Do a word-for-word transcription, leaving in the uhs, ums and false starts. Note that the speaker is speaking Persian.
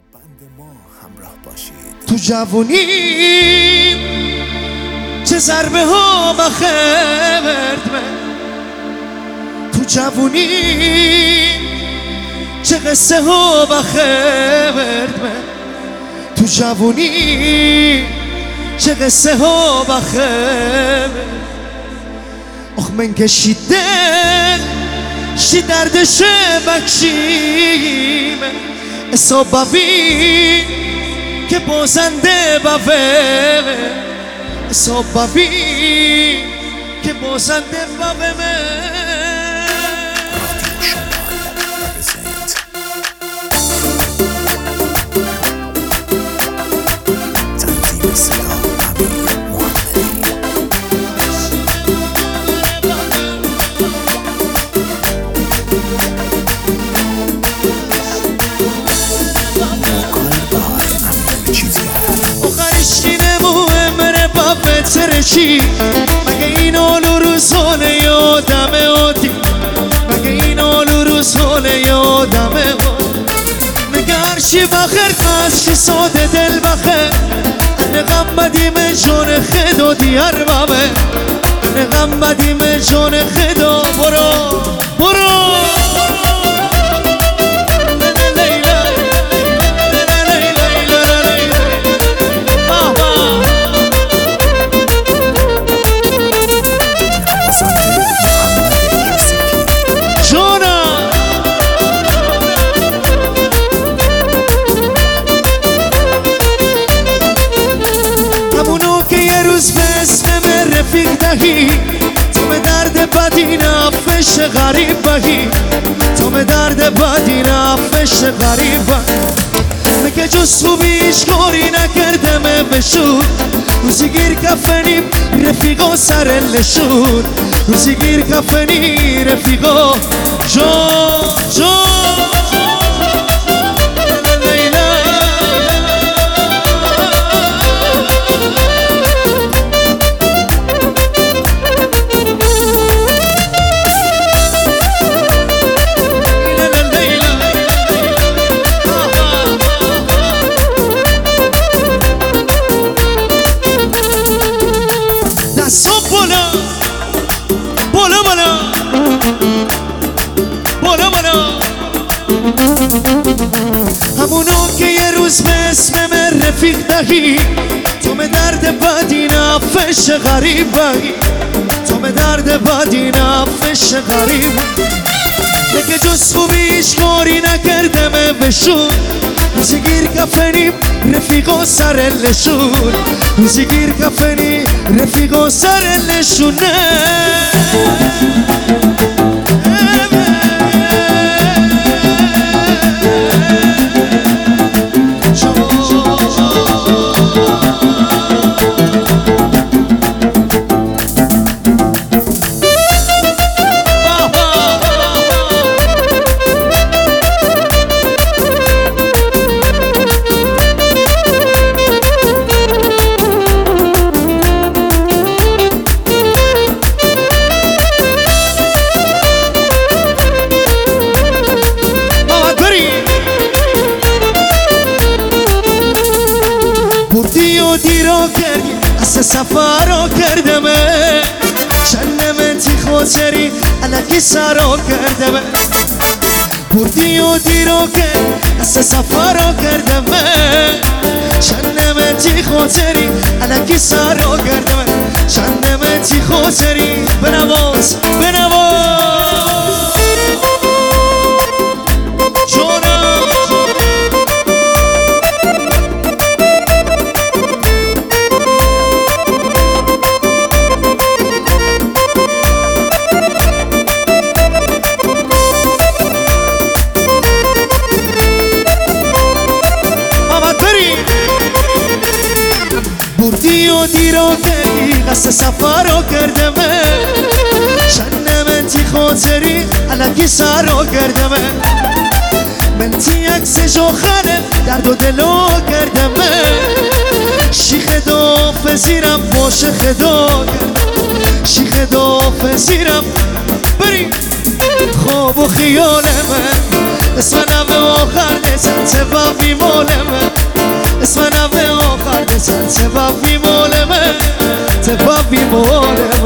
بند ما همراه باشید. تو جوونیم چه ضربه ها بخورد من، تو جوونیم چه قصه ها بخورد من، تو جوونیم چه قصه ها بخورد. آخ من کشیده شی دردش بکشیم حساب ببین که بازنده بوه، حساب ببین که بازنده بوه. چی مگه این آلو روزانه یادمه آدی، مگه این آلو روزانه یادمه آدی. مگه هرچی بخیر قصد ساده دل بخیر، نغم بدیم جان خدا دیار بابه، نغم بدیم جان خدا. برو برو تو به درد بدی نفش غریب بهی، تو به درد بدی نفش غریب بهی. مگه جز خوبیش کاری نکردم بشود، روزی گیر کفنیم رفیقا سر لشود، روزی گیر کفنی رفیقا جان جان. بالا بالا بالا بالا همونو که یه روز به اسم من رفیق دهی، تو به درد بدی نفش غریب بهی، تو به درد بدی نفش غریب. مگه جز خوبیش کاری نکردم بشون، روزی گیر کفنیم رفیقا سر لشون، روزی گیر کفنی رفیقا سر لشونه. بردی و دیرا کردی از سفرها کردم، چندمتی خاطری علکی سرا کردم. بردی و دیرا کردی از سفرها کردم، چندمتی خاطری علکی سرا کردم، چندمتی خاطری. بنواز بنواز بردی و دیرا کردی قصد سفرها کردم، چندمتی خاطری علکی سرها کردم. منتی عکس جاخره درد و دلو کردم، شیخ دافزیرم باشه خدا کردم، شیخ دافزیرم. بریم خواب و خیال من اسم نوه آخر دسن سبابی مولمه اسم نوه آخر دسن سبابی مولمه سبابی مولمه